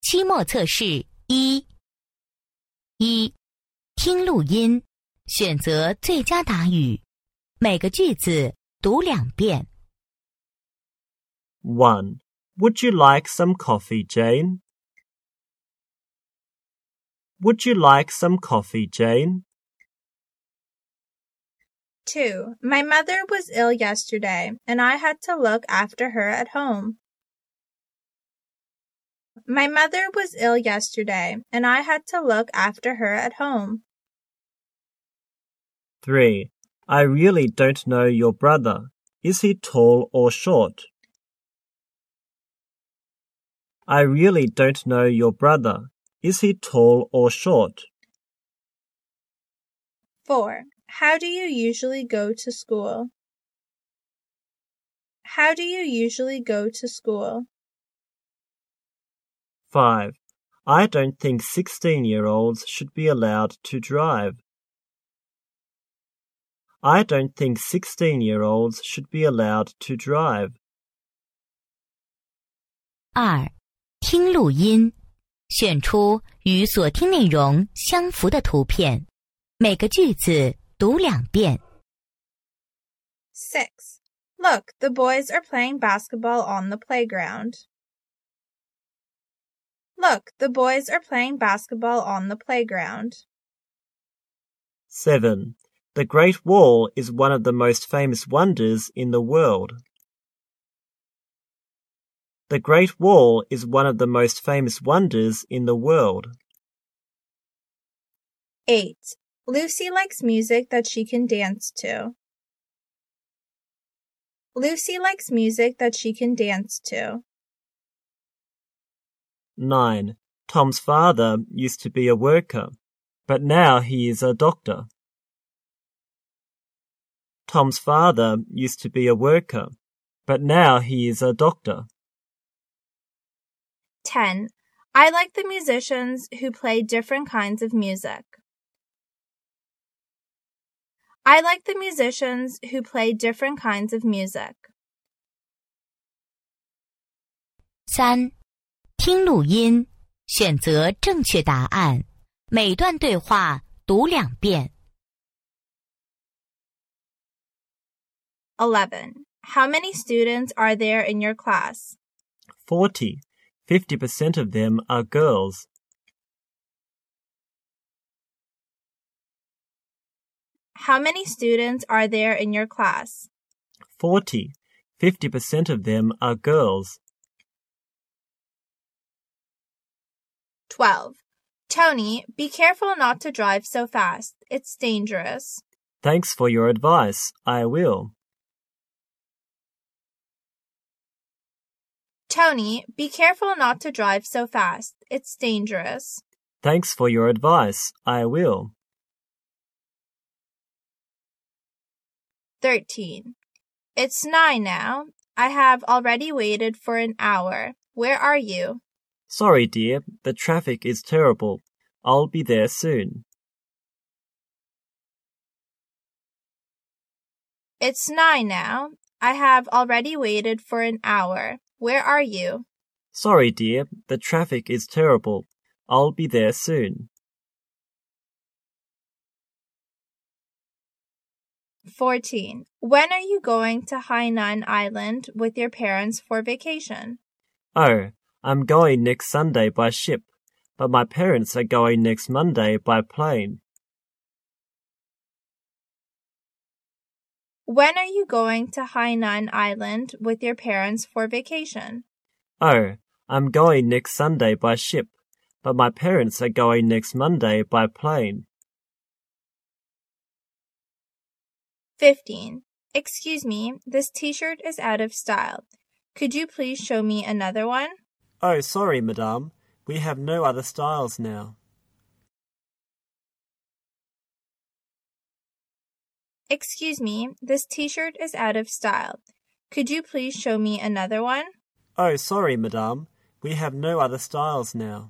期末测试一，听录音，选择最佳答语，每个句子读2遍。 1. Would you like some coffee, Jane? Would you like some coffee, Jane? 2. My mother was ill yesterday, and I had to look after her at home. My mother was ill yesterday, and I had to look after her at home. 3. I really don't know your brother. Is he tall or short? I really don't know your brother. Is he tall or short? 4. How do you usually go to school? How do you usually go to school? 5. I don't think 16-year-olds should be allowed to drive. I don't think 16-year-olds should be allowed to drive. 2. 听录音，选出与所听内容相符的图片，每个句子读2遍。 6. Look, the boys are playing basketball on the playground. Look, the boys are playing basketball on the playground. 7. The Great Wall is one of the most famous wonders in the world. The Great Wall is one of the most famous wonders in the world. 8. Lucy likes music that she can dance to. Lucy likes music that she can dance to. 9. Tom's father used to be a worker, but now he is a doctor. Tom's father used to be a worker, but now he is a doctor. 10. I like the musicians who play different kinds of music. I like the musicians who play different kinds of music. 3. 听录音，选择正确答案，每段对话读2遍。 11. How many students are there in your class? 40. 50% of them are girls. How many students are there in your class? 40. 50% of them are girls. 12. Tony, be careful not to drive so fast. It's dangerous. Thanks for your advice. I will. Tony, be careful not to drive so fast. It's dangerous. Thanks for your advice. I will. 13. It's 9 now. I have already waited for an hour. Where are you? Sorry, dear. The traffic is terrible. I'll be there soon. It's 9 now. I have already waited for an hour. Where are you? Sorry, dear. The traffic is terrible. I'll be there soon. 14. When are you going to Hainan Island with your parents for vacation? Oh, I'm going next Sunday by ship, but my parents are going next Monday by plane. When are you going to Hainan Island with your parents for vacation? Oh, I'm going next Sunday by ship, but my parents are going next Monday by plane. 15. Excuse me, this t-shirt is out of style. Could you please show me another one? Oh, sorry, madame. We have no other styles now. Excuse me, this t-shirt is out of style. Could you please show me another one? Oh, sorry, madame. We have no other styles now.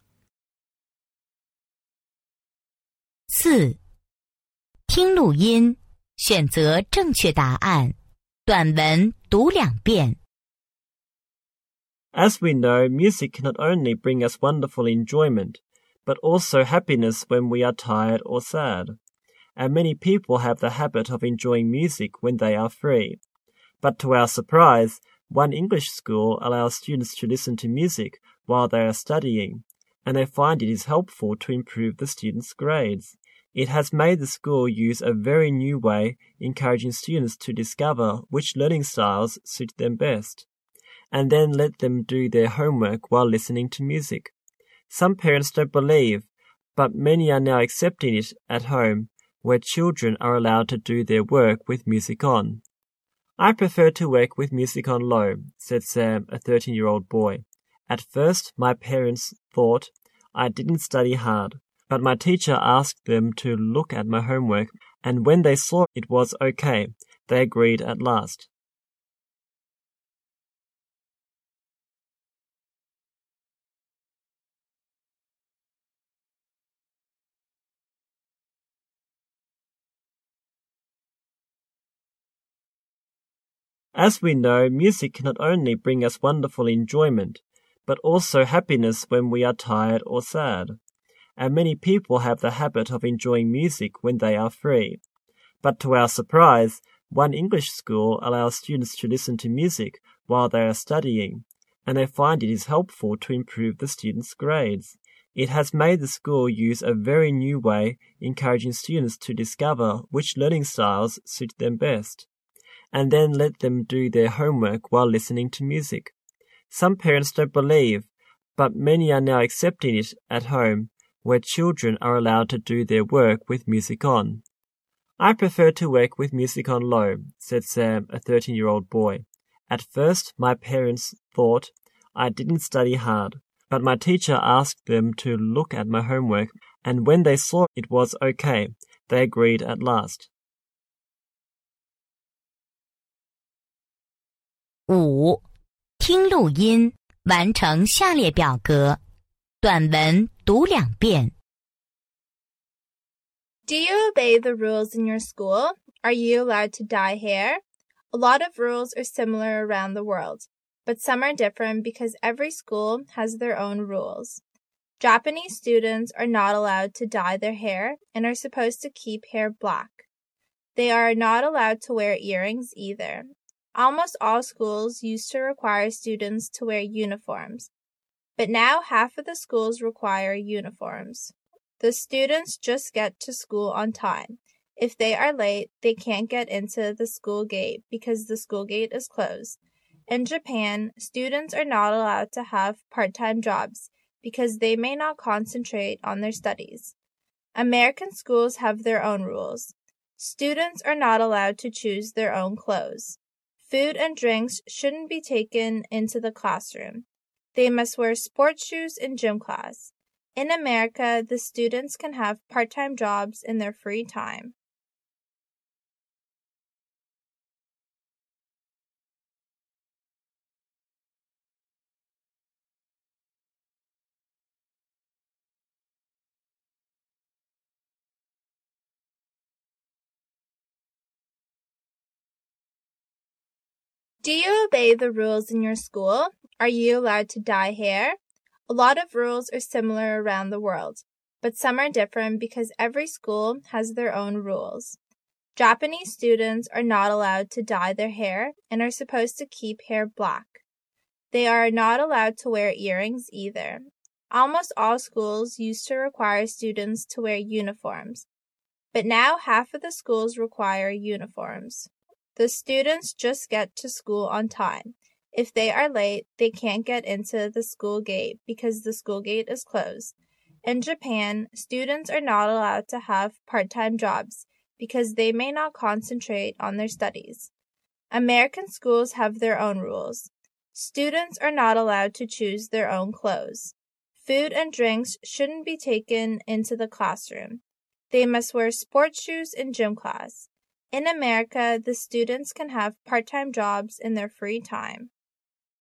4. 听录音，选择正确答案，短文读2遍。 As we know, music can not only bring us wonderful enjoyment, but also happiness when we are tired or sad. And many people have the habit of enjoying music when they are free. But to our surprise, one English school allows students to listen to music while they are studying, and they find it is helpful to improve the students' grades. It has made the school use a very new way, encouraging students to discover which learning styles suit them best, and then let them do their homework while listening to music. Some parents don't believe, but many are now accepting it at home, where children are allowed to do their work with music on. I prefer to work with music on low, said Sam, a 13-year-old boy. At first, my parents thought I didn't study hard, but my teacher asked them to look at my homework, and when they saw it was okay, they agreed at last. As we know, music can not only bring us wonderful enjoyment, but also happiness when we are tired or sad. And many people have the habit of enjoying music when they are free. But to our surprise, one English school allows students to listen to music while they are studying, and they find it is helpful to improve the students' grades. It has made the school use a very new way, encouraging students to discover which learning styles suit them best, and then let them do their homework while listening to music. Some parents don't believe, but many are now accepting it at home, where children are allowed to do their work with music on. I prefer to work with music on low, said Sam, a 13-year-old boy. At first, my parents thought I didn't study hard, but my teacher asked them to look at my homework, and when they saw it was okay, they agreed at last. 5. 听录音，完成下列表格。短文读2遍。 Do you obey the rules in your school? Are you allowed to dye hair? A lot of rules are similar around the world, but some are different because every school has their own rules. Japanese students are not allowed to dye their hair and are supposed to keep hair black. They are not allowed to wear earrings either. Almost all schools used to require students to wear uniforms, but now half of the schools require uniforms. The students just get to school on time. If they are late, they can't get into the school gate because the school gate is closed. In Japan, students are not allowed to have part-time jobs because they may not concentrate on their studies. American schools have their own rules. Students are not allowed to choose their own clothes. Food and drinks shouldn't be taken into the classroom. They must wear sports shoes in gym class. In America, the students can have part-time jobs in their free time. Do you obey the rules in your school? Are you allowed to dye hair? A lot of rules are similar around the world, but some are different because every school has their own rules. Japanese students are not allowed to dye their hair and are supposed to keep hair black. They are not allowed to wear earrings either. Almost all schools used to require students to wear uniforms, but now half of the schools require uniforms. The students just get to school on time. If they are late, they can't get into the school gate because the school gate is closed. In Japan, students are not allowed to have part-time jobs because they may not concentrate on their studies. American schools have their own rules. Students are not allowed to choose their own clothes. Food and drinks shouldn't be taken into the classroom. They must wear sports shoes in gym class. In America, the students can have part-time jobs in their free time.